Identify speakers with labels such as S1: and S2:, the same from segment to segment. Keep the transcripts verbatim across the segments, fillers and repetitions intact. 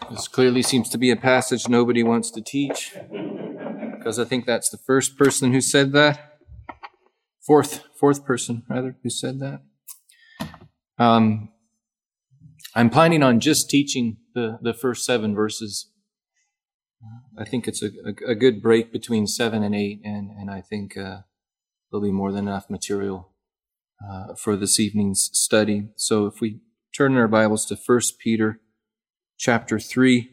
S1: This clearly seems to be a passage nobody wants to teach, because I think that's the first person who said that. Fourth, fourth person, rather, who said that. Um, I'm planning on just teaching the, the first seven verses. I think it's a, a, a good break between seven and eight, and, and I think uh, there'll be more than enough material uh, for this evening's study. So if we turn our Bibles to First Peter chapter three.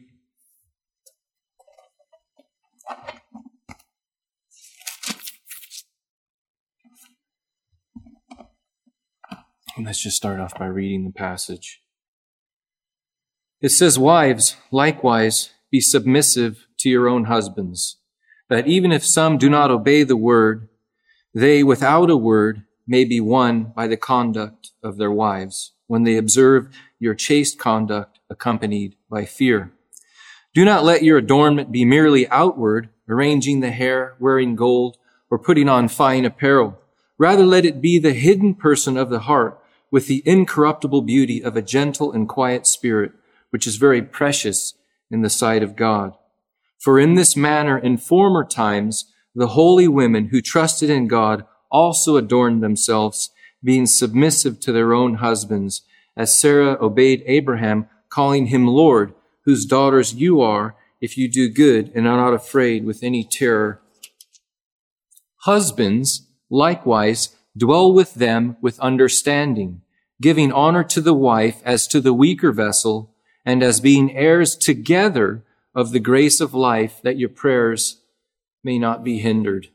S1: Let's just start off by reading the passage. It says, "Wives, likewise, be submissive to your own husbands, that even if some do not obey the word, they without a word may be won by the conduct of their wives, when they observe your chaste conduct accompanied by fear. Do not let your adornment be merely outward, arranging the hair, wearing gold, or putting on fine apparel. Rather, let it be the hidden person of the heart, with the incorruptible beauty of a gentle and quiet spirit, which is very precious in the sight of God. For in this manner, in former times, the holy women who trusted in God also adorned themselves, being submissive to their own husbands, as Sarah obeyed Abraham, calling him Lord, whose daughters you are, if you do good and are not afraid with any terror. Husbands, likewise, dwell with them with understanding, giving honor to the wife as to the weaker vessel, and as being heirs together of the grace of life, that your prayers may not be hindered."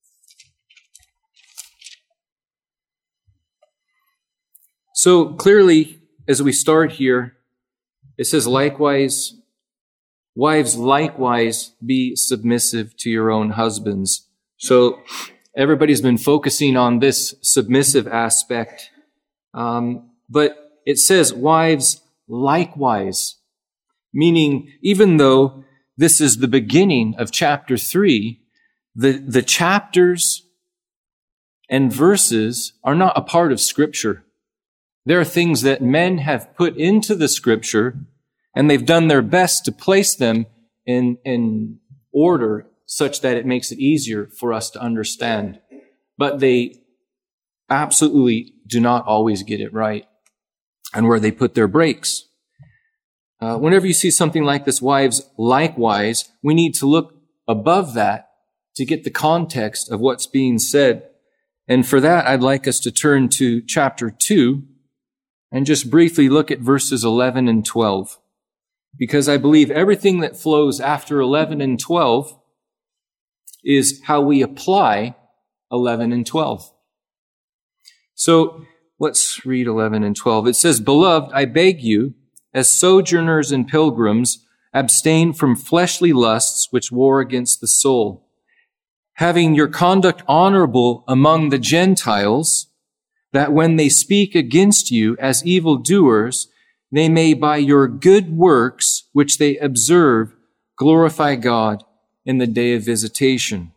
S1: So clearly, as we start here, it says, likewise, wives, likewise, be submissive to your own husbands. So everybody's been focusing on this submissive aspect. Um, but it says, wives, likewise, meaning even though this is the beginning of chapter three, the, the chapters and verses are not a part of Scripture. There are things that men have put into the Scripture, and they've done their best to place them in, in order such that it makes it easier for us to understand. But they absolutely do not always get it right, and where they put their breaks. Uh, whenever you see something like this, wives, likewise, we need to look above that to get the context of what's being said. And for that, I'd like us to turn to chapter two and just briefly look at verses eleven and twelve. Because I believe everything that flows after eleven and twelve is how we apply eleven and twelve. So let's read eleven and twelve. It says, "Beloved, I beg you, as sojourners and pilgrims, abstain from fleshly lusts which war against the soul, having your conduct honorable among the Gentiles, that when they speak against you as evildoers, they may by your good works, which they observe, glorify God in the day of visitation."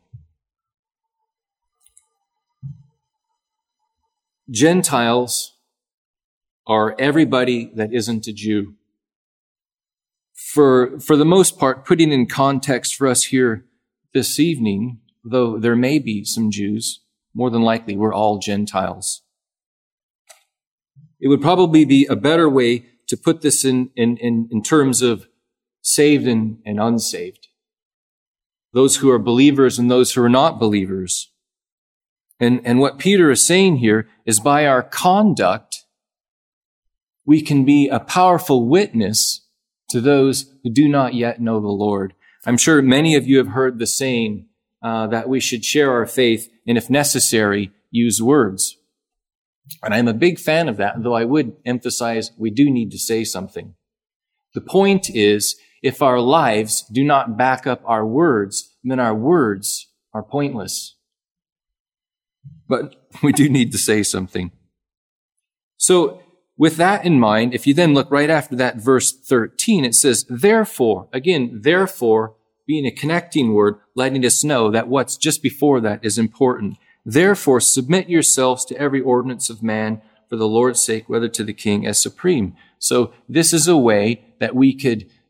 S1: Gentiles are everybody that isn't a Jew. For, for the most part, putting in context for us here this evening, though there may be some Jews, more than likely we're all Gentiles. It would probably be a better way to put this in, in, in, in terms of saved and, and unsaved. Those who are believers and those who are not believers. And, and what Peter is saying here is by our conduct, we can be a powerful witness to those who do not yet know the Lord. I'm sure many of you have heard the saying uh, that we should share our faith and, if necessary, use words. And I'm a big fan of that, though I would emphasize we do need to say something. The point is, if our lives do not back up our words, then our words are pointless. But we do need to say something. So, with that in mind, if you then look right after that, verse thirteen, it says, "Therefore," again, therefore, being a connecting word, letting us know that what's just before that is important. "Therefore, submit yourselves to every ordinance of man for the Lord's sake, whether to the king as supreme." So this is a way that we could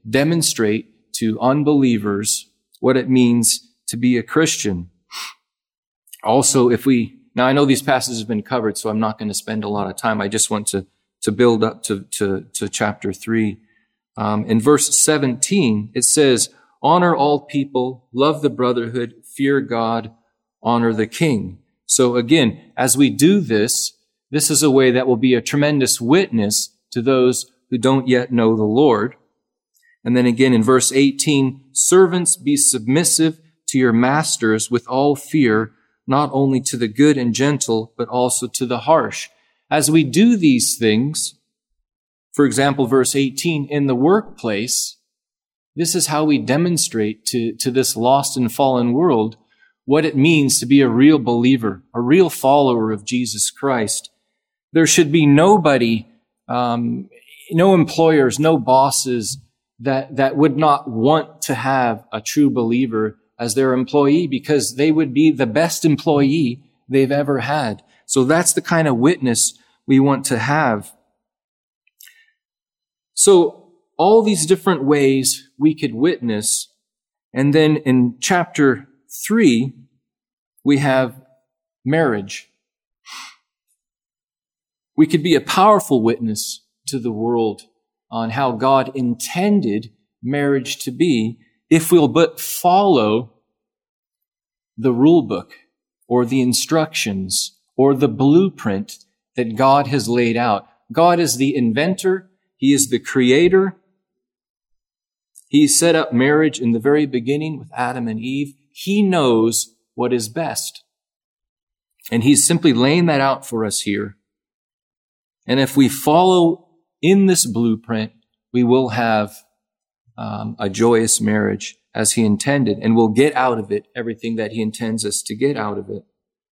S1: demonstrate to unbelievers what it means to be a Christian. Also, if we, now I know these passages have been covered, so I'm not going to spend a lot of time. I just want to, to build up to, to, to chapter three. Um, in verse seventeen, it says, honor all people, love the brotherhood, fear God, honor the king. So again, as we do this, this is a way that will be a tremendous witness to those who don't yet know the Lord. And then again in verse eighteen, servants, be submissive to your masters with all fear, not only to the good and gentle, but also to the harsh. As we do these things, for example, verse eighteen, in the workplace, this is how we demonstrate to, to this lost and fallen world what it means to be a real believer, a real follower of Jesus Christ. There should be nobody, um, no employers, no bosses that, that would not want to have a true believer as their employee, because they would be the best employee they've ever had. So that's the kind of witness we want to have. So all these different ways we could witness. And then in chapter three, we have marriage. We could be a powerful witness to the world on how God intended marriage to be if we'll but follow the rule book or the instructions or the blueprint that God has laid out. God is the inventor. He is the creator. He set up marriage in the very beginning with Adam and Eve. He knows what is best. And he's simply laying that out for us here. And if we follow in this blueprint, we will have um, a joyous marriage as he intended, and we'll get out of it everything that he intends us to get out of it.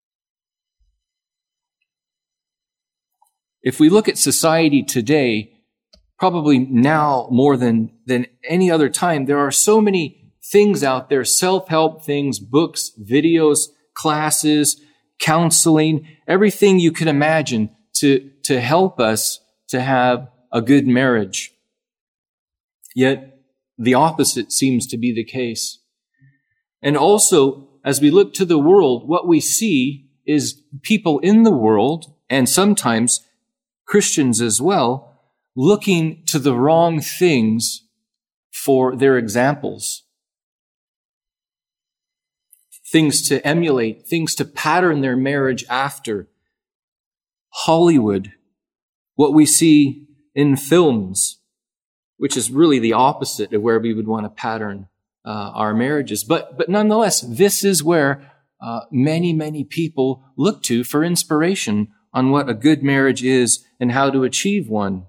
S1: If we look at society today, probably now more than, than any other time, there are so many things out there, self-help things, books, videos, classes, counseling, everything you can imagine to, to help us to have a good marriage. Yet the opposite seems to be the case. And also, as we look to the world, what we see is people in the world, and sometimes Christians as well, looking to the wrong things for their examples. Things to emulate, things to pattern their marriage after. Hollywood, what we see in films, which is really the opposite of where we would want to pattern uh, our marriages. But, but nonetheless, this is where uh, many, many people look to for inspiration on what a good marriage is and how to achieve one.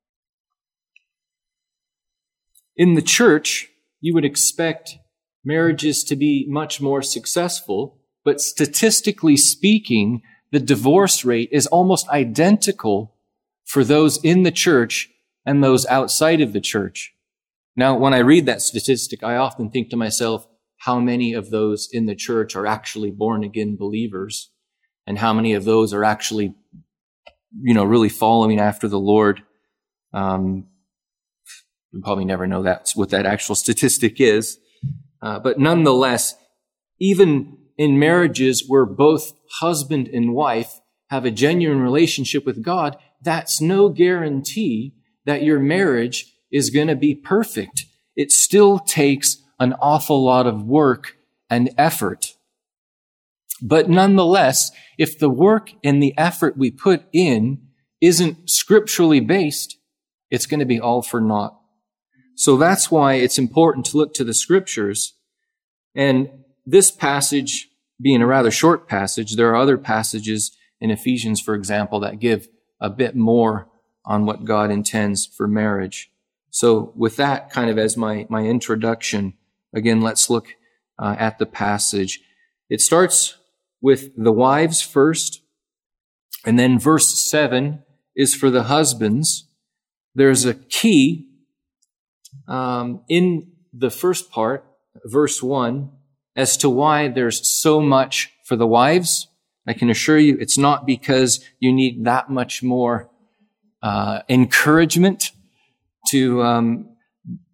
S1: In the church, you would expect marriages to be much more successful, but statistically speaking, the divorce rate is almost identical for those in the church and those outside of the church. Now, when I read that statistic, I often think to myself, how many of those in the church are actually born-again believers? And how many of those are actually, you know, really following after the Lord? Um, you probably never know that's what that actual statistic is. Uh, but nonetheless, even in marriages where both husband and wife have a genuine relationship with God, that's no guarantee that your marriage is going to be perfect. It still takes an awful lot of work and effort. But nonetheless, if the work and the effort we put in isn't scripturally based, it's going to be all for naught. So that's why it's important to look to the scriptures. And this passage being a rather short passage, there are other passages in Ephesians, for example, that give a bit more on what God intends for marriage. So with that kind of as my, my introduction, again, let's look uh, at the passage. It starts with the wives first, and then verse seven is for the husbands. There's a key um, in the first part, verse one, as to why there's so much for the wives. I can assure you it's not because you need that much more uh, encouragement to um,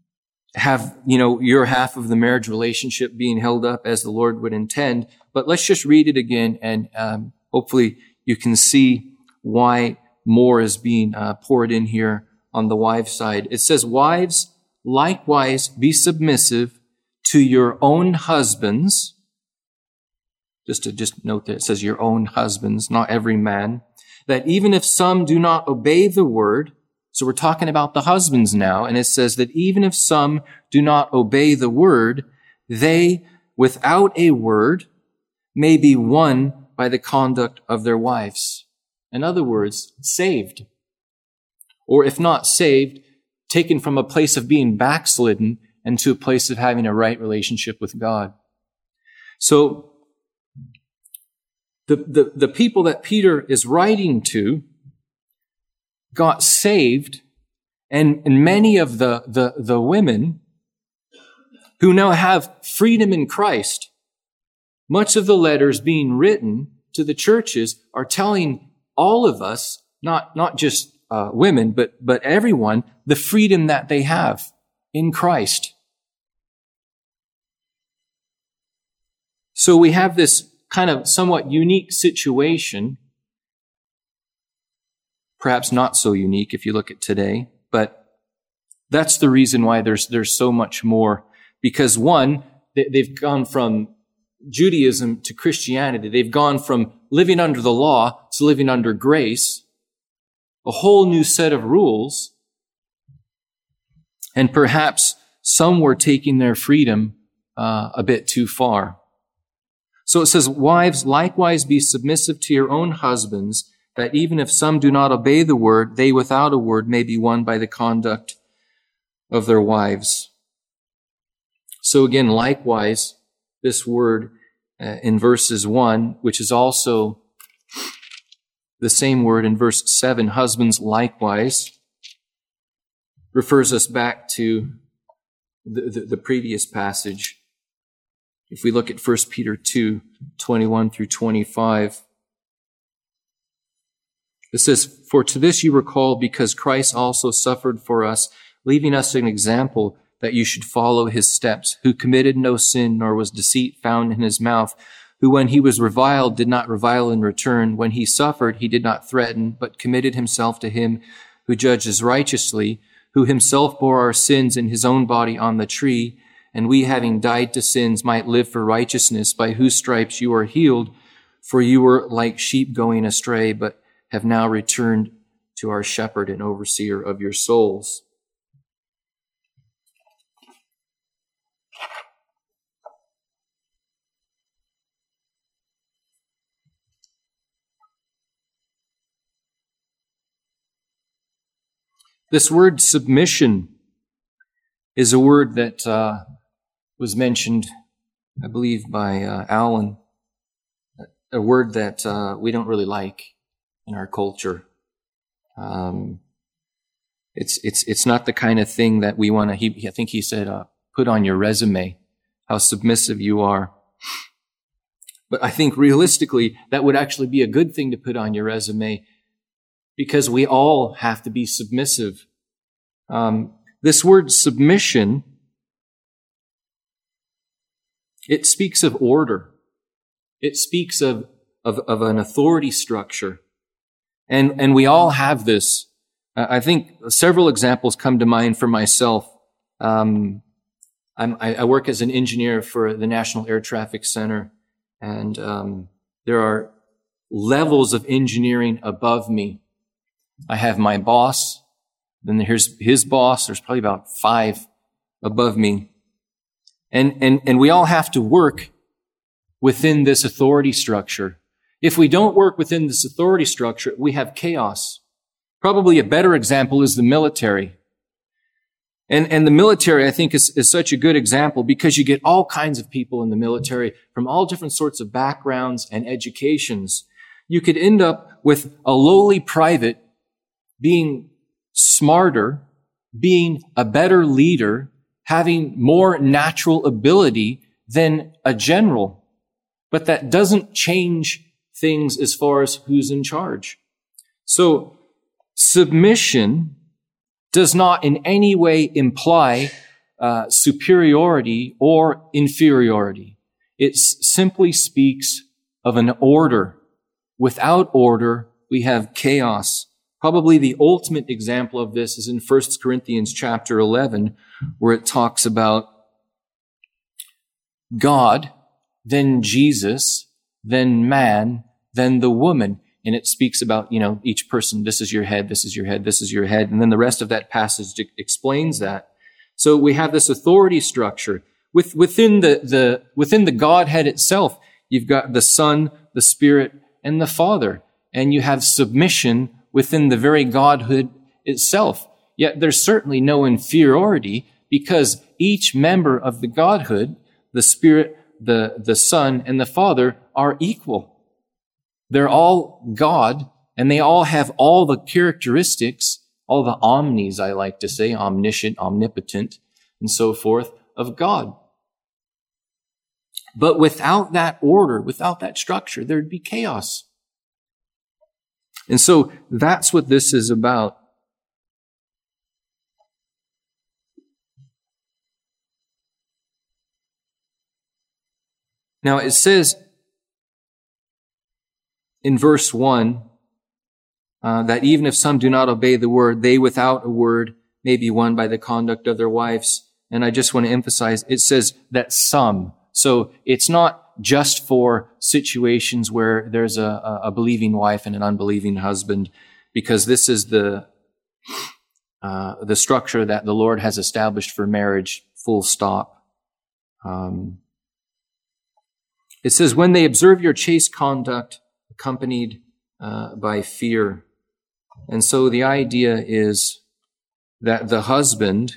S1: have, you know, your half of the marriage relationship being held up as the Lord would intend. But let's just read it again, and um, hopefully you can see why more is being uh, poured in here on the wives' side. It says, wives, likewise be submissive to your own husbands. Just to just note that it says your own husbands, not every man. That even if some do not obey the word, so we're talking about the husbands now, and it says that even if some do not obey the word, they, without a word, may be won by the conduct of their wives. In other words, saved. Or if not saved, taken from a place of being backslidden and to a place of having a right relationship with God. So, the, the, the people that Peter is writing to got saved, and, and many of the, the, the women who now have freedom in Christ, much of the letters being written to the churches are telling all of us, not, not just uh, women, but, but everyone, the freedom that they have in Christ. So we have this kind of somewhat unique situation, perhaps not so unique if you look at today, but that's the reason why there's, there's so much more. Because one, they've gone from Judaism to Christianity. They've gone from living under the law to living under grace, a whole new set of rules. And perhaps some were taking their freedom uh, a bit too far. So it says, wives, likewise be submissive to your own husbands, that even if some do not obey the word, they without a word may be won by the conduct of their wives. So again, likewise, this word uh, in verses one, which is also the same word in verse seven, husbands likewise, refers us back to the, the, the previous passage. If we look at First Peter two, twenty-one through twenty-five, it says, for to this you were called, because Christ also suffered for us, leaving us an example that you should follow his steps, who committed no sin, nor was deceit found in his mouth, who when he was reviled did not revile in return, when he suffered he did not threaten, but committed himself to him who judges righteously, who himself bore our sins in his own body on the tree, and we, having died to sins, might live for righteousness, by whose stripes you are healed. For you were like sheep going astray, but have now returned to our shepherd and overseer of your souls. This word submission is a word that uh, was mentioned, I believe, by uh, Alan, a word that uh, we don't really like in our culture. Um, it's it's it's not the kind of thing that we want to. He, I think he said, uh, "Put on your resume how submissive you are." But I think realistically, that would actually be a good thing to put on your resume, because we all have to be submissive. Um, this word submission, it speaks of order. It speaks of, of, of an authority structure. And, and we all have this. Uh, I think several examples come to mind for myself. Um, I'm, I, I work as an engineer for the National Air Traffic Center, and um, there are levels of engineering above me. I have my boss, then there's his boss. There's probably about five above me. And, and, and we all have to work within this authority structure. If we don't work within this authority structure, we have chaos. Probably a better example is the military. And, and the military, I think, is, is such a good example because you get all kinds of people in the military from all different sorts of backgrounds and educations. You could end up with a lowly private being smarter, being a better leader, having more natural ability than a general. But that doesn't change things as far as who's in charge. So submission does not in any way imply uh, superiority or inferiority. It s- simply speaks of an order. Without order, we have chaos. Probably the ultimate example of this is in First Corinthians chapter eleven, where it talks about God, then Jesus, then man, then the woman. And it speaks about, you know, each person, this is your head, this is your head, this is your head. And then the rest of that passage explains that. So we have this authority structure. With, within the, the, within the Godhead itself, you've got the Son, the Spirit, and the Father. And you have submission within the very Godhood itself. Yet there's certainly no inferiority because each member of the Godhood, the Spirit, the, the Son, and the Father are equal. They're all God, and they all have all the characteristics, all the omnis, I like to say, omniscient, omnipotent, and so forth, of God. But without that order, without that structure, there'd be chaos. And so that's what this is about. Now it says in verse one uh, that even if some do not obey the word, they without a word may be won by the conduct of their wives. And I just want to emphasize, it says that some. So it's not just for situations where there's a, a believing wife and an unbelieving husband, because this is the uh, the structure that the Lord has established for marriage, full stop. Um, it says, when they observe your chaste conduct, accompanied uh, by fear. And so the idea is that the husband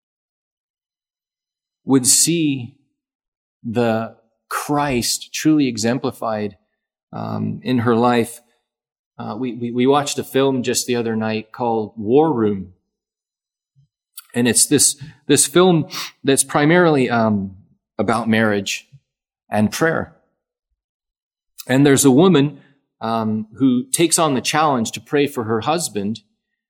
S1: would see the Christ truly exemplified um, in her life. Uh, we, we we watched a film just the other night called War Room, and it's this this film that's primarily um, about marriage and prayer. And there's a woman um, who takes on the challenge to pray for her husband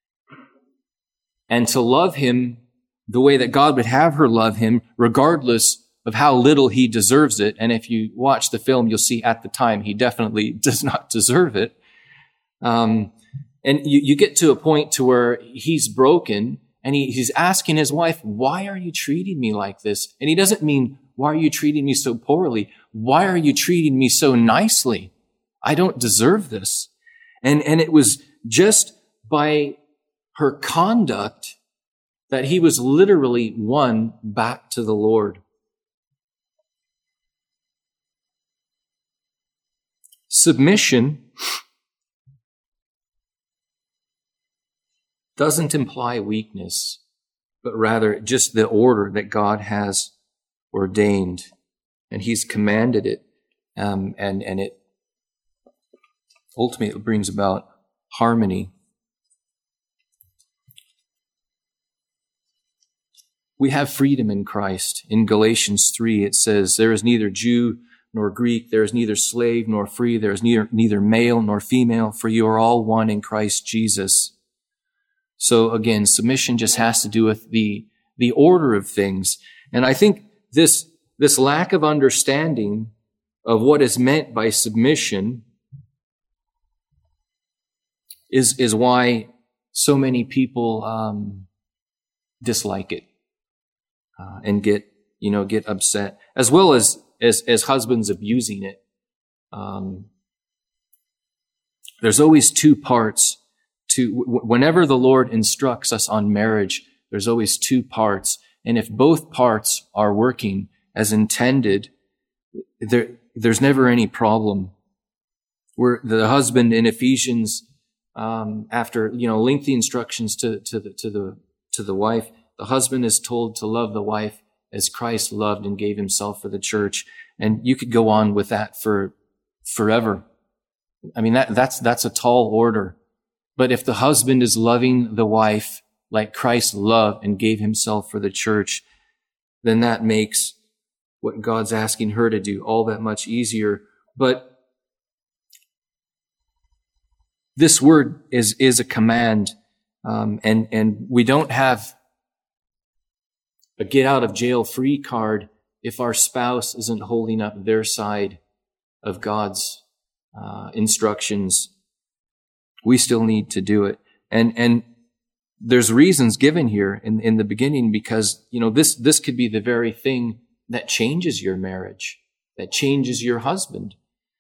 S1: and to love him the way that God would have her love him, regardless of how little he deserves it. And if you watch the film, you'll see at the time he definitely does not deserve it. Um, and you, you get to a point to where he's broken and he, he's asking his wife, why are you treating me like this? And he doesn't mean, why are you treating me so poorly? Why are you treating me so nicely? I don't deserve this. And, and it was just by her conduct that he was literally won back to the Lord. Submission doesn't imply weakness, but rather just the order that God has ordained, and he's commanded it, um, and, and it ultimately brings about harmony. We have freedom in Christ. In Galatians three, it says, there is neither Jew nor Greek, there is neither slave nor free, there is neither, neither male nor female, for you are all one in Christ Jesus. So again, submission just has to do with the, the order of things. And I think this, this lack of understanding of what is meant by submission is, is why so many people um, dislike it uh, and get, you know, get upset, as well as as, as husbands abusing it. Um, there's always two parts to, whenever the Lord instructs us on marriage, there's always two parts. And if both parts are working as intended, there, there's never any problem. Where the husband in Ephesians, um, after, you know, lengthy instructions to, to the, to the, to the wife, the husband is told to love the wife as Christ loved and gave himself for the church. And you could go on with that for forever. I mean, that, that's, that's a tall order. But if the husband is loving the wife like Christ loved and gave himself for the church, then that makes what God's asking her to do all that much easier. But this word is, is a command. Um, and, and we don't have a get out of jail free card if our spouse isn't holding up their side of God's uh, instructions. We still need to do it. And, and there's reasons given here in, in the beginning because, you know, this, this could be the very thing that changes your marriage, that changes your husband.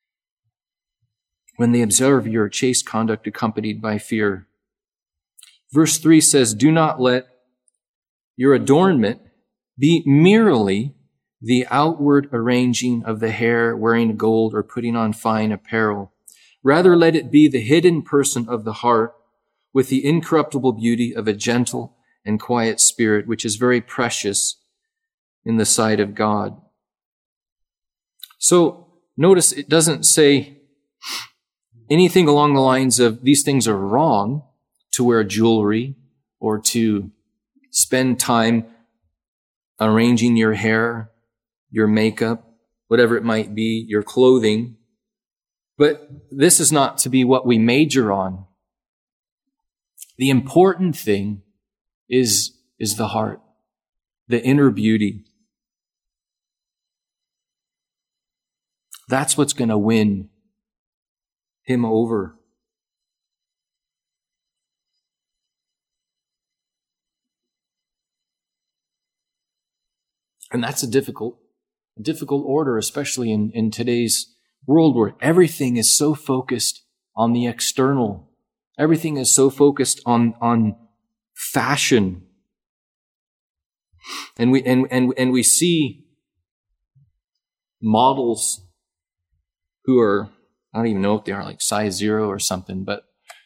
S1: When they observe your chaste conduct accompanied by fear. Verse three says, do not let your adornment be merely the outward arranging of the hair, wearing gold, or putting on fine apparel. Rather, let it be the hidden person of the heart with the incorruptible beauty of a gentle and quiet spirit, which is very precious in the sight of God. So notice it doesn't say anything along the lines of these things are wrong to wear jewelry or to spend time arranging your hair, your makeup, whatever it might be, your clothing. But this is not to be what we major on. The important thing is, is the heart, the inner beauty. That's what's going to win him over. And that's a difficult, difficult order, especially in, in today's world where everything is so focused on the external. Everything is so focused on, on fashion. And we, and, and, and we see models who are, I don't even know if they are, like size zero or something, but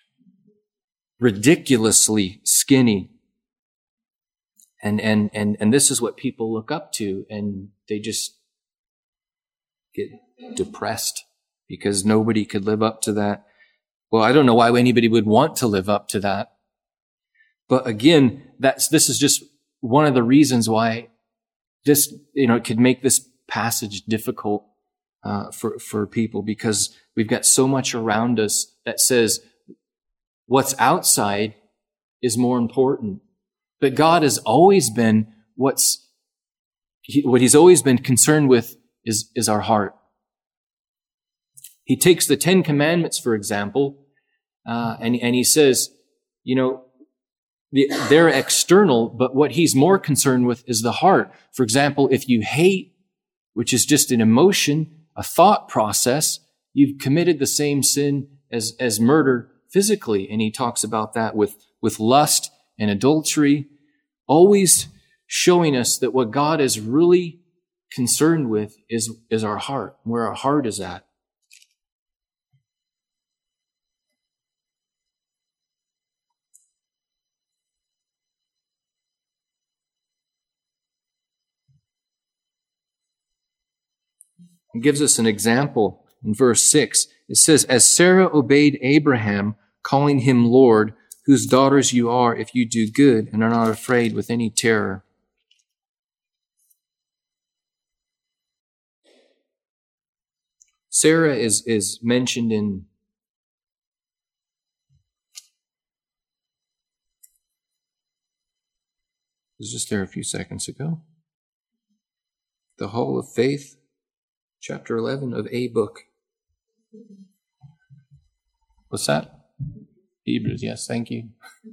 S1: ridiculously skinny. And, and, and, and this is what people look up to, and they just get depressed because nobody could live up to that. Well, I don't know why anybody would want to live up to that. But again, that's, this is just one of the reasons why this, you know, it could make this passage difficult, uh, for, for people, because we've got so much around us that says what's outside is more important. But God has always been what's, he, what he's always been concerned with is, is our heart. He takes the Ten Commandments, for example, uh, and, and he says, you know, the, they're external, but what he's more concerned with is the heart. For example, if you hate, which is just an emotion, a thought process, you've committed the same sin as, as murder physically. And he talks about that with, with lust and adultery, always showing us that what God is really concerned with is, is our heart, where our heart is at. It gives us an example in verse six. It says, as Sarah obeyed Abraham, calling him Lord, whose daughters you are if you do good and are not afraid with any terror. Sarah is, is mentioned in it was just there a few seconds ago. The Hall of Faith, chapter eleven of a book. What's that? Hebrews, yes, thank you.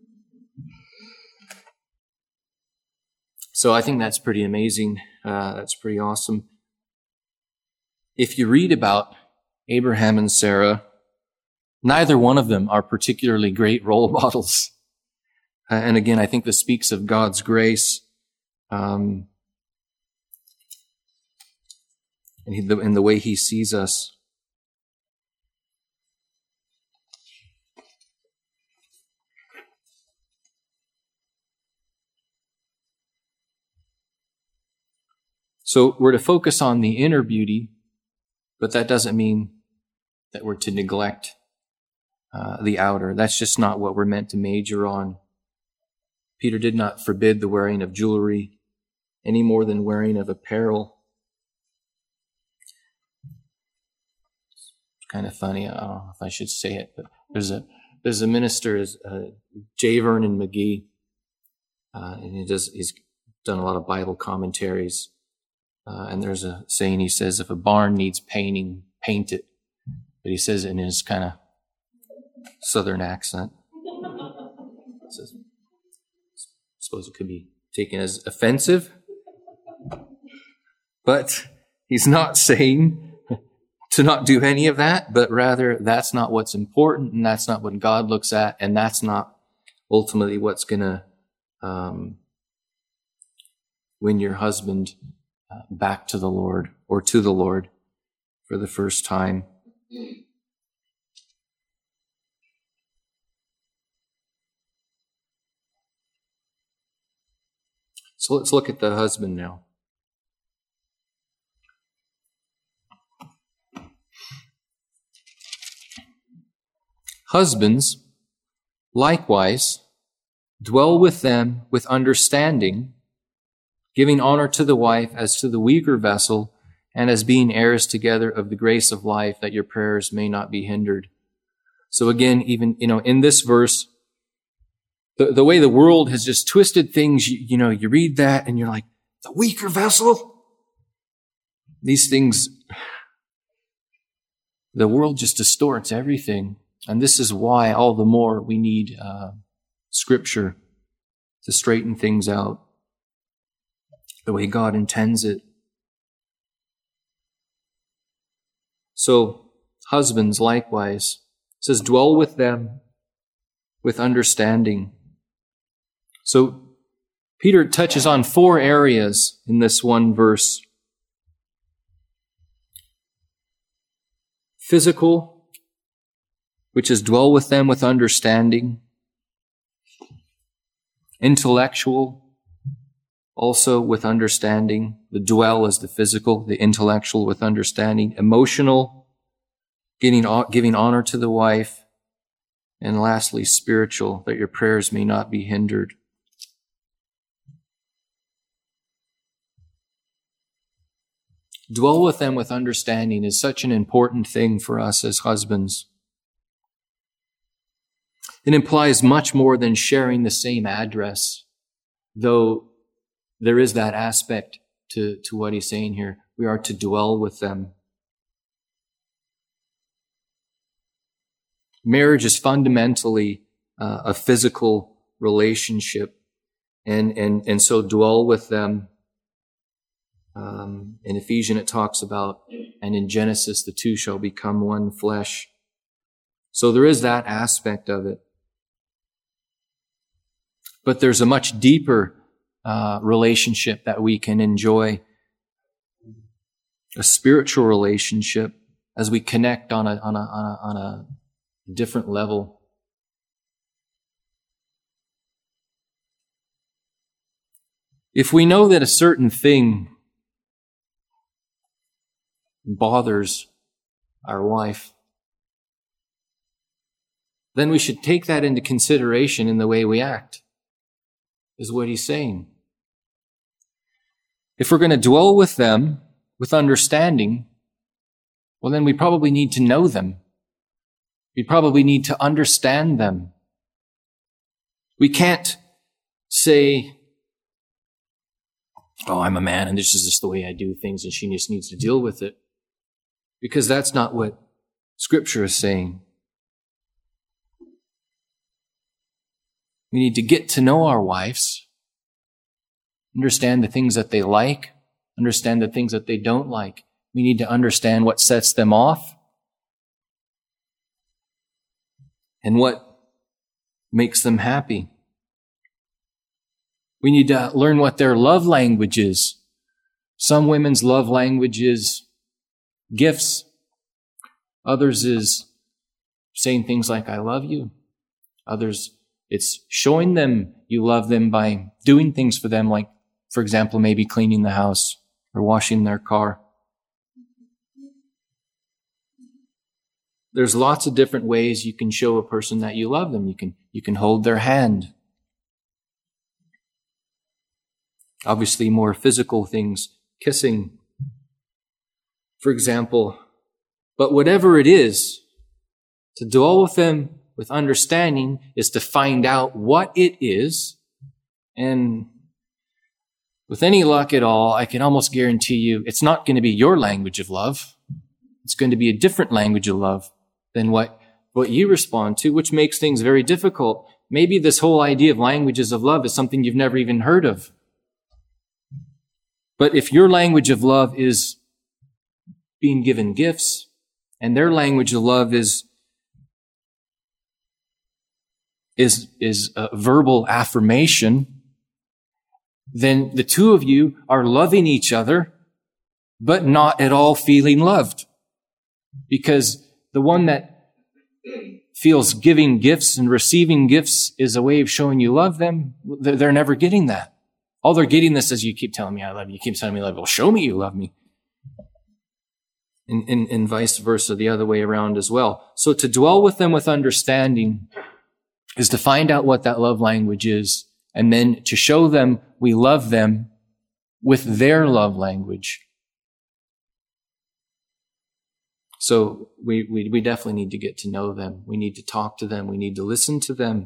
S1: So I think that's pretty amazing. Uh, that's pretty awesome. If you read about Abraham and Sarah, neither one of them are particularly great role models. Uh, and again, I think this speaks of God's grace, um, and he, the, in the way he sees us. So we're to focus on the inner beauty, but that doesn't mean that we're to neglect uh, the outer. That's just not what we're meant to major on. Peter did not forbid the wearing of jewelry any more than wearing of apparel. It's kind of funny. I don't know if I should say it, but there's a there's a minister, uh, J. Vernon McGee, uh, and he does he's done a lot of Bible commentaries. Uh, and there's a saying, he says, if a barn needs painting, paint it. But he says it in his kind of southern accent. Says, I suppose it could be taken as offensive. But he's not saying to not do any of that, but rather that's not what's important, and that's not what God looks at, and that's not ultimately what's going to um, win your husband uh, back to the Lord, or to the Lord for the first time. So let's look at the husband now. Husbands, likewise, dwell with them with understanding, giving honor to the wife as to the weaker vessel, and as being heirs together of the grace of life, that your prayers may not be hindered. So again, even, you know, in this verse, the, the way the world has just twisted things, you, you know, you read that and you're like, the weaker vessel? These things, the world just distorts everything. And this is why all the more we need uh, Scripture to straighten things out the way God intends it. So, husbands likewise, it says, dwell with them with understanding. So, Peter touches on four areas in this one verse. Physical, which is dwell with them with understanding. Intellectual, also with understanding. The dwell is the physical, the intellectual with understanding. Emotional, giving, giving honor to the wife. And lastly, spiritual, that your prayers may not be hindered. Dwell with them with understanding is such an important thing for us as husbands. It implies much more than sharing the same address, though there is that aspect to, to what he's saying here. We are to dwell with them. Marriage is fundamentally uh, a physical relationship, and, and, and so dwell with them. Um, in Ephesians it talks about, and in Genesis the two shall become one flesh. So there is that aspect of it. But there's a much deeper uh, relationship that we can enjoy, a spiritual relationship, as we connect on a on a on a, on a different level. If we know that a certain thing bothers our wife, then we should take that into consideration in the way we act, is what he's saying. If we're going to dwell with them with understanding, well, then we probably need to know them. We probably need to understand them. We can't say, oh, I'm a man and this is just the way I do things and she just needs to deal with it. Because that's not what Scripture is saying. We need to get to know our wives, understand the things that they like, understand the things that they don't like. We need to understand what sets them off and what makes them happy. We need to learn what their love language is. Some women's love language is gifts. Others is saying things like, I love you. Others, it's showing them you love them by doing things for them, like, for example, maybe cleaning the house or washing their car. There's lots of different ways you can show a person that you love them. You can, you can hold their hand. Obviously, more physical things, kissing, for example. But whatever it is, to dwell with them with understanding is to find out what it is and with any luck at all, I can almost guarantee you it's not going to be your language of love. It's going to be a different language of love than what, what you respond to, which makes things very difficult. Maybe this whole idea of languages of love is something you've never even heard of. But if your language of love is being given gifts, and their language of love is is is a verbal affirmation, then the two of you are loving each other, but not at all feeling loved. Because the one that feels giving gifts and receiving gifts is a way of showing you love them, they're never getting that. All they're getting this is you keep telling me I love you, you keep telling me I love you. Well, show me you love me. And, and, and vice versa, the other way around as well. So to dwell with them with understanding is to find out what that love language is, and then to show them we love them with their love language. So we, we, we definitely need to get to know them. We need to talk to them. We need to listen to them.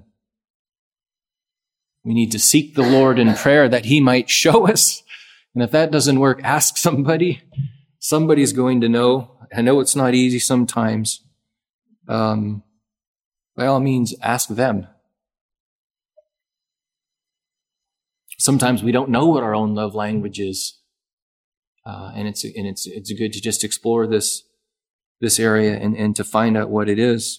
S1: We need to seek the Lord in prayer that he might show us. And if that doesn't work, ask somebody. Somebody's going to know. I know it's not easy sometimes. Um, by all means, ask them. Sometimes we don't know what our own love language is, uh, and it's and it's it's good to just explore this this area and, and to find out what it is.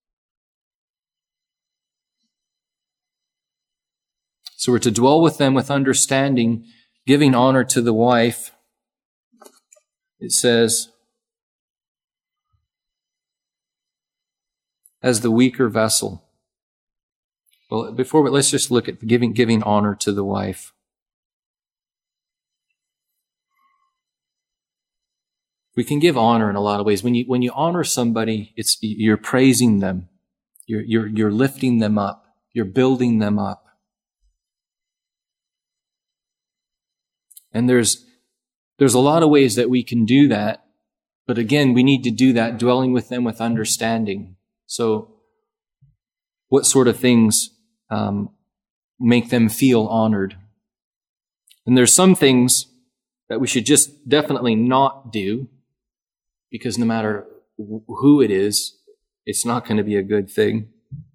S1: So we're to dwell with them with understanding, giving honor to the wife. It says, as the weaker vessel. Well, before we, let's just look at the giving, giving honor to the wife. We can give honor in a lot of ways. When you, when you honor somebody, it's, you're praising them. You're, you're, you're lifting them up. You're building them up. And there's, there's a lot of ways that we can do that. But again, we need to do that dwelling with them with understanding. So what sort of things um, make them feel honored? And there's some things that we should just definitely not do, because no matter who it is, it's not going to be a good thing.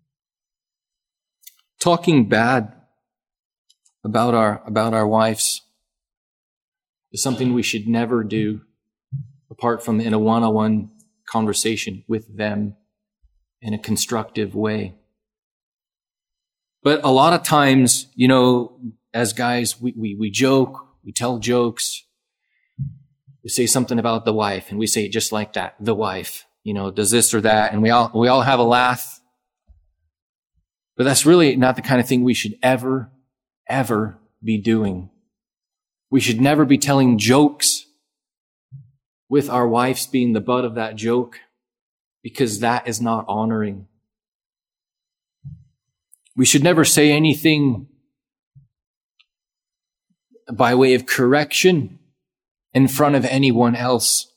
S1: Talking bad about our about our wives is something we should never do, apart from in a one-on-one conversation with them in a constructive way. But a lot of times, you know, as guys, we, we, we joke, we tell jokes, we say something about the wife, and we say it just like that, the wife, you know, does this or that, and we all, we all have a laugh. But that's really not the kind of thing we should ever, ever be doing. We should never be telling jokes with our wives being the butt of that joke, because that is not honoring. We should never say anything by way of correction in front of anyone else,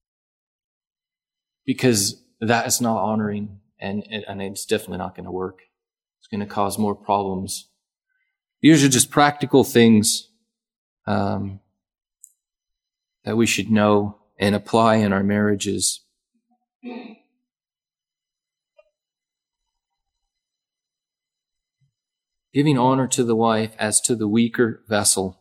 S1: because that is not honoring, and, and it's definitely not going to work. It's going to cause more problems. These are just practical things um, that we should know and apply in our marriages. Giving honor to the wife as to the weaker vessel.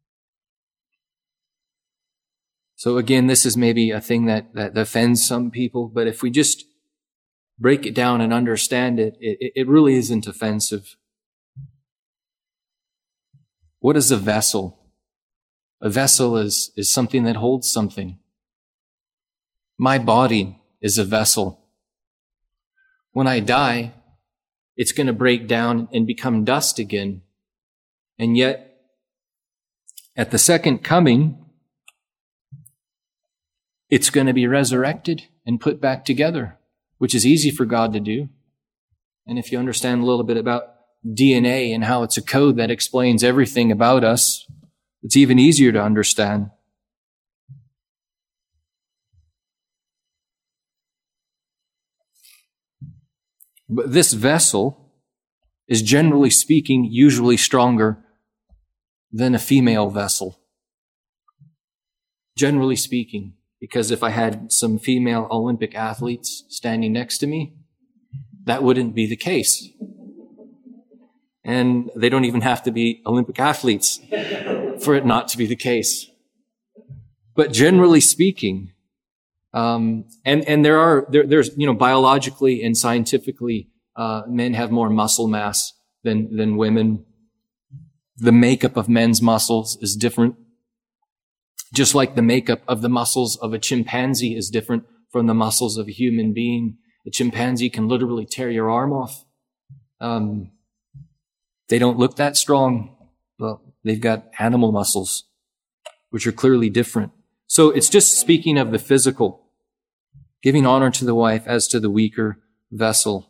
S1: So again, this is maybe a thing that, that offends some people, but if we just break it down and understand it, it, it really isn't offensive. What is a vessel? A vessel is, is something that holds something. My body is a vessel. When I die, it's going to break down and become dust again. And yet, at the second coming, it's going to be resurrected and put back together, which is easy for God to do. And if you understand a little bit about D N A and how it's a code that explains everything about us, it's even easier to understand. But this vessel is, generally speaking, usually stronger than a female vessel. Generally speaking, because if I had some female Olympic athletes standing next to me, that wouldn't be the case. And they don't even have to be Olympic athletes for it not to be the case. But generally speaking, um, and, and there are, there, there's, you know, biologically and scientifically, uh, men have more muscle mass than, than women. The makeup of men's muscles is different. Just like the makeup of the muscles of a chimpanzee is different from the muscles of a human being. A chimpanzee can literally tear your arm off. Um, they don't look that strong, but they've got animal muscles, which are clearly different. So it's just speaking of the physical, giving honor to the wife as to the weaker vessel.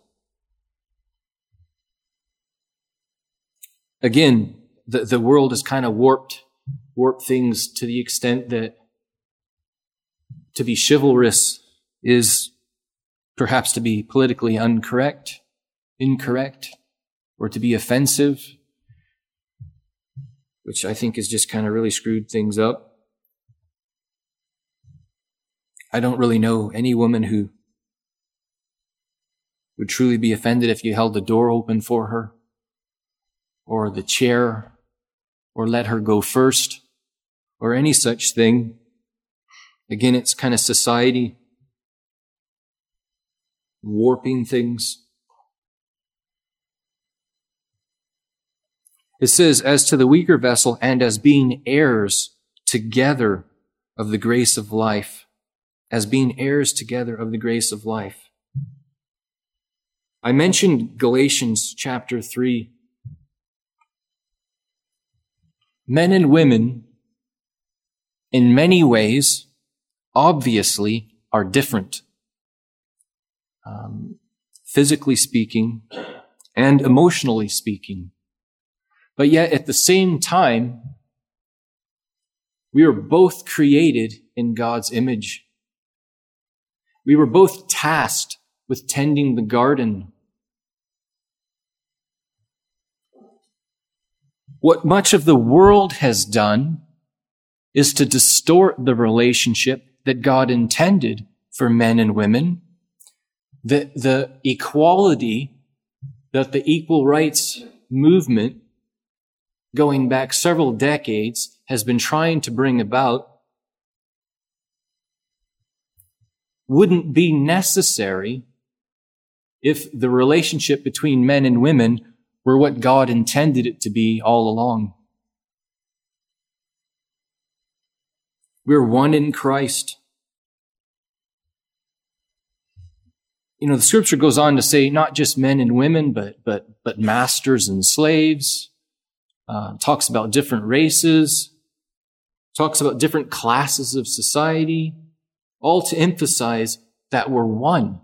S1: Again, the, the world has kind of warped, warped things to the extent that to be chivalrous is perhaps to be politically incorrect, incorrect, or to be offensive, which I think has just kind of really screwed things up. I don't really know any woman who would truly be offended if you held the door open for her, or the chair, or let her go first, or any such thing. Again, it's kind of society warping things. It says, as to the weaker vessel and as being heirs together of the grace of life, as being heirs together of the grace of life. I mentioned Galatians chapter three. Men and women, in many ways, obviously, are different. Um, physically speaking and emotionally speaking. But yet at the same time, we are both created in God's image. We were both tasked with tending the garden. What much of the world has done is to distort the relationship that God intended for men and women. The, the equality that the equal rights movement going back several decades has been trying to bring about wouldn't be necessary if the relationship between men and women were what God intended it to be all along. We're one in Christ. You know, the scripture goes on to say not just men and women, but but but masters and slaves. Uh, talks about different races. Talks about different classes of society. All to emphasize that we're one.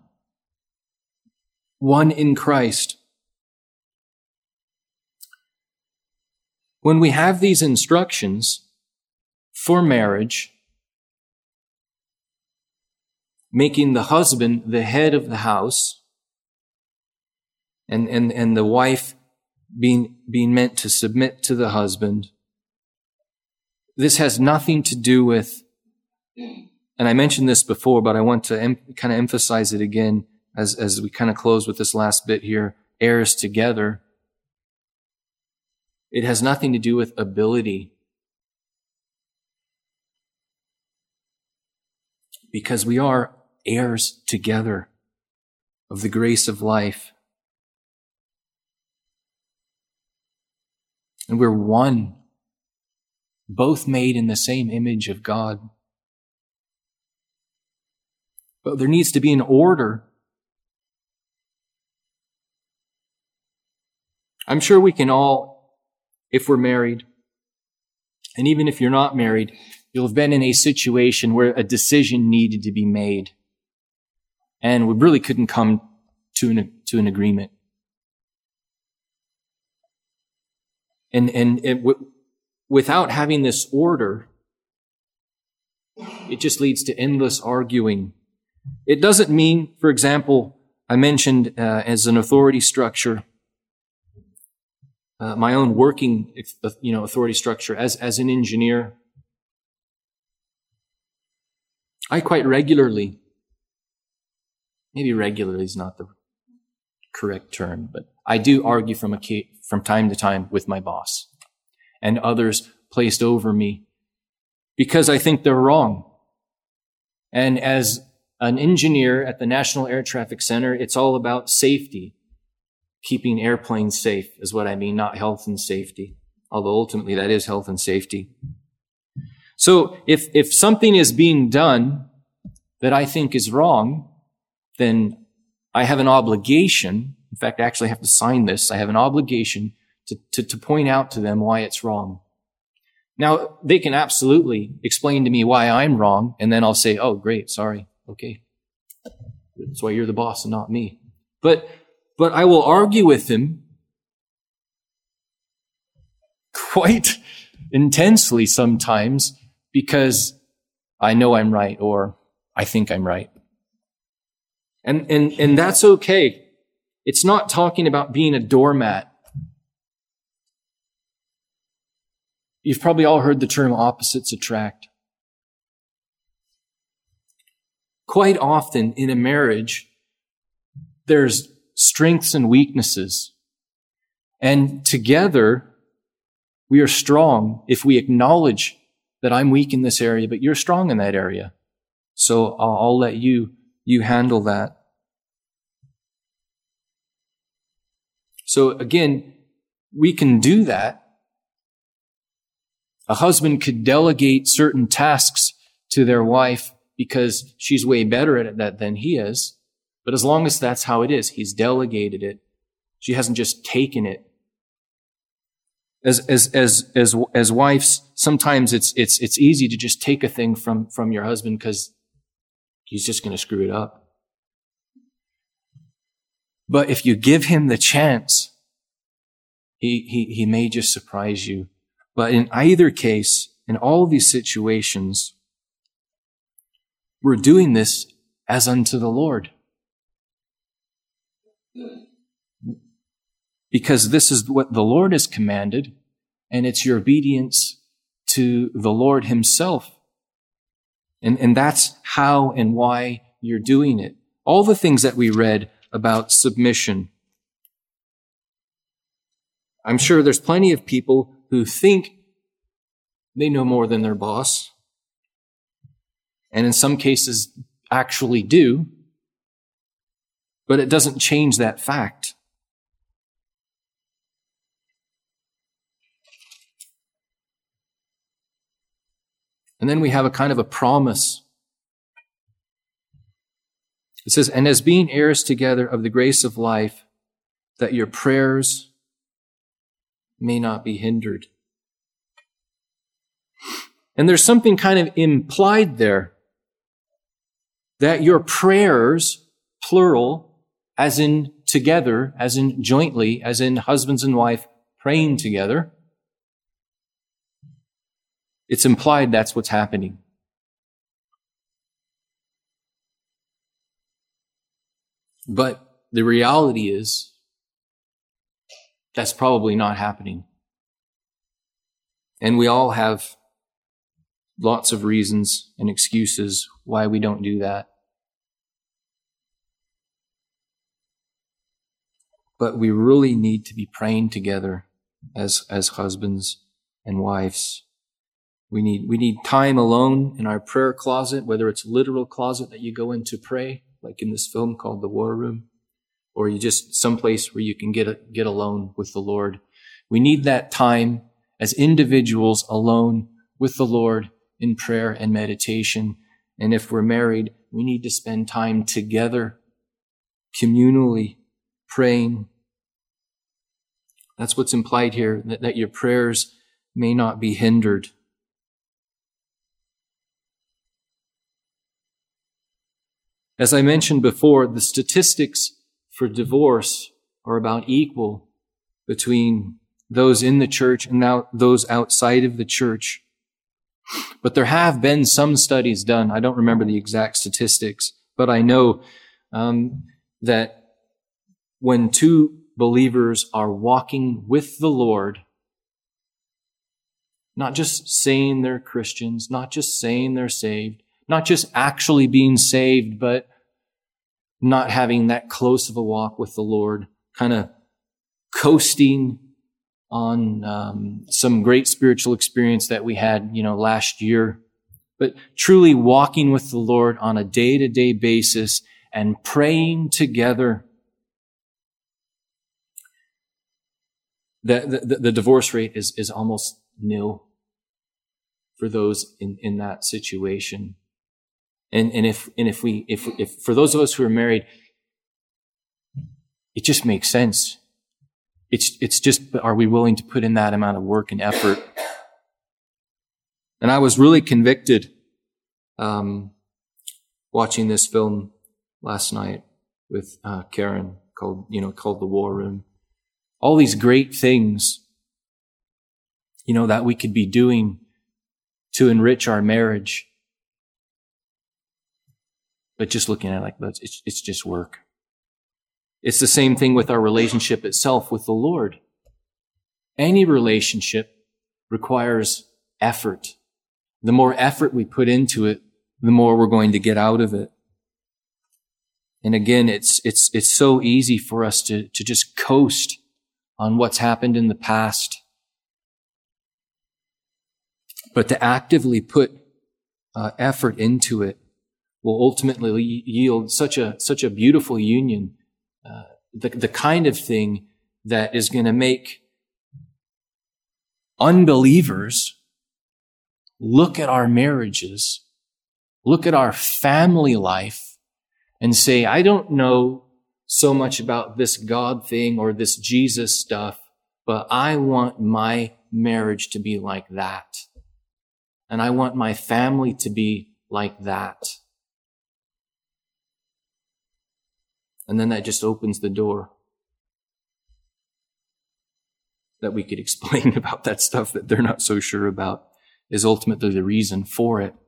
S1: One in Christ. When we have these instructions for marriage, making the husband the head of the house, and, and, and the wife being, being meant to submit to the husband, this has nothing to do with, and I mentioned this before, but I want to em- kind of emphasize it again as, as we kind of close with this last bit here, heirs together. It has nothing to do with ability. Because we are heirs together of the grace of life. And we're one, both made in the same image of God. But there needs to be an order. I'm sure we can all, if we're married, and even if you're not married, you'll have been in a situation where a decision needed to be made. And we really couldn't come to an, to an agreement. And, and it, w- without having this order, it just leads to endless arguing. It doesn't mean, for example, I mentioned uh, as an authority structure, uh, my own working, you know, authority structure as, as an engineer, I quite regularly, maybe regularly is not the correct term, but I do argue from a, from time to time with my boss and others placed over me because I think they're wrong. And as an engineer at the National Air Traffic Center, it's all about safety. Keeping airplanes safe is what I mean, not health and safety. Although ultimately that is health and safety. So if, if something is being done that I think is wrong, then I have an obligation. In fact, I actually have to sign this. I have an obligation to, to, to point out to them why it's wrong. Now, they can absolutely explain to me why I'm wrong, and then I'll say, oh, great, sorry, okay. That's why you're the boss and not me. But, but I will argue with them quite intensely sometimes because I know I'm right or I think I'm right. And, and, and that's okay. It's not talking about being a doormat. You've probably all heard the term opposites attract. Quite often in a marriage, there's strengths and weaknesses. And together, we are strong if we acknowledge that I'm weak in this area, but you're strong in that area. So I'll, I'll let you, you handle that. So again, we can do that. A husband could delegate certain tasks to their wife because she's way better at that than he is. But as long as that's how it is, he's delegated it. She hasn't just taken it. As, as, as, as, as wives, sometimes it's, it's, it's easy to just take a thing from, from your husband because he's just going to screw it up. But if you give him the chance, he, he, he may just surprise you. But in either case, in all of these situations, we're doing this as unto the Lord. Because this is what the Lord has commanded, and it's your obedience to the Lord himself. And, and that's how and why you're doing it. All the things that we read about submission. I'm sure there's plenty of people who think they know more than their boss, and in some cases actually do, but it doesn't change that fact. And then we have a kind of a promise. It says, and as being heirs together of the grace of life, that your prayers may not be hindered. And there's something kind of implied there, that your prayers, plural, as in together, as in jointly, as in husbands and wife praying together, it's implied that's what's happening. But the reality is, that's probably not happening. And we all have lots of reasons and excuses why we don't do that. But we really need to be praying together as, as husbands and wives. We need, we need time alone in our prayer closet, whether it's a literal closet that you go in to pray, like in this film called The War Room, or you just someplace where you can get a, get alone with the Lord. We need that time as individuals alone with the Lord in prayer and meditation. And if we're married, we need to spend time together, communally praying. That's what's implied here, that, that your prayers may not be hindered. As I mentioned before, the statistics for divorce are about equal between those in the church and now those outside of the church. But there have been some studies done. I don't remember the exact statistics, but I know um, that when two believers are walking with the Lord, not just saying they're Christians, not just saying they're saved, not just actually being saved, but not having that close of a walk with the Lord, kind of coasting on um, some great spiritual experience that we had, you know, last year, but truly walking with the Lord on a day-to-day basis and praying together. The, the, the divorce rate is, is almost nil for those in, in that situation. And, and if, and if we, if, if for those of us who are married, it just makes sense. It's, it's just, are we willing to put in that amount of work and effort? And I was really convicted, um, watching this film last night with, uh, Karen called, you know, called The War Room. All these great things, you know, that we could be doing to enrich our marriage. But just looking at it like that, it's, it's just work. It's the same thing with our relationship itself with the Lord. Any relationship requires effort. The more effort we put into it, the more we're going to get out of it. And again, it's, it's, it's so easy for us to, to just coast on what's happened in the past. But to actively put uh, effort into it will ultimately yield such a, such a beautiful union. Uh, the, the kind of thing that is going to make unbelievers look at our marriages, look at our family life, and say, I don't know so much about this God thing or this Jesus stuff, but I want my marriage to be like that. And I want my family to be like that. And then that just opens the door that we could explain about that stuff that they're not so sure about is ultimately the reason for it.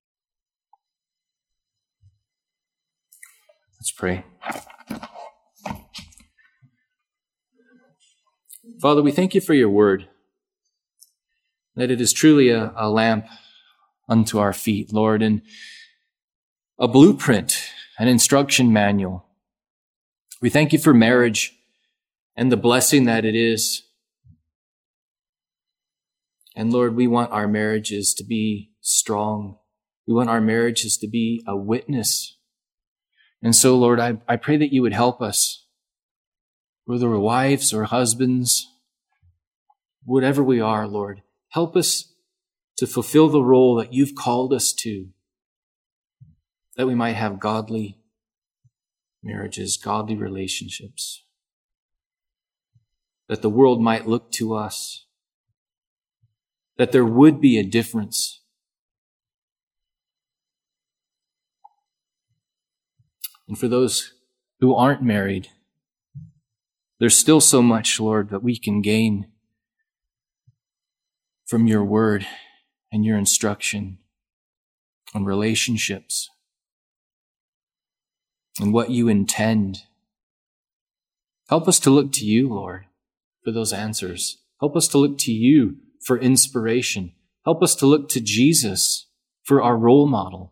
S1: Let's pray. Father, we thank you for your word, that it is truly a, a lamp unto our feet, Lord, and a blueprint, an instruction manual. We thank you for marriage and the blessing that it is. And Lord, we want our marriages to be strong. We want our marriages to be a witness. And so, Lord, I, I pray that you would help us, whether we're wives or husbands, whatever we are, Lord, help us to fulfill the role that you've called us to, that we might have godly marriages, godly relationships, that the world might look to us, that there would be a difference. And for those who aren't married, there's still so much, Lord, that we can gain from your word and your instruction on relationships and what you intend. Help us to look to you, Lord, for those answers. Help us to look to you for inspiration. Help us to look to Jesus for our role model.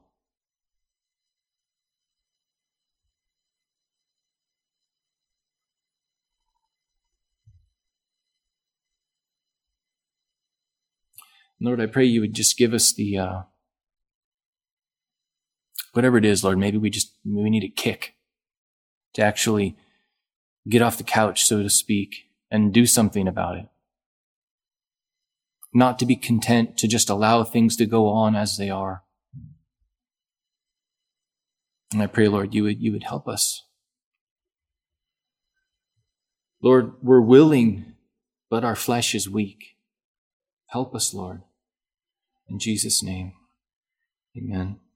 S1: Lord, I pray you would just give us the, uh, whatever it is, Lord, maybe we just, maybe we need a kick to actually get off the couch, so to speak, and do something about it. Not to be content to just allow things to go on as they are. And I pray, Lord, you would, you would help us. Lord, we're willing, but our flesh is weak. Help us, Lord. In Jesus' name, amen.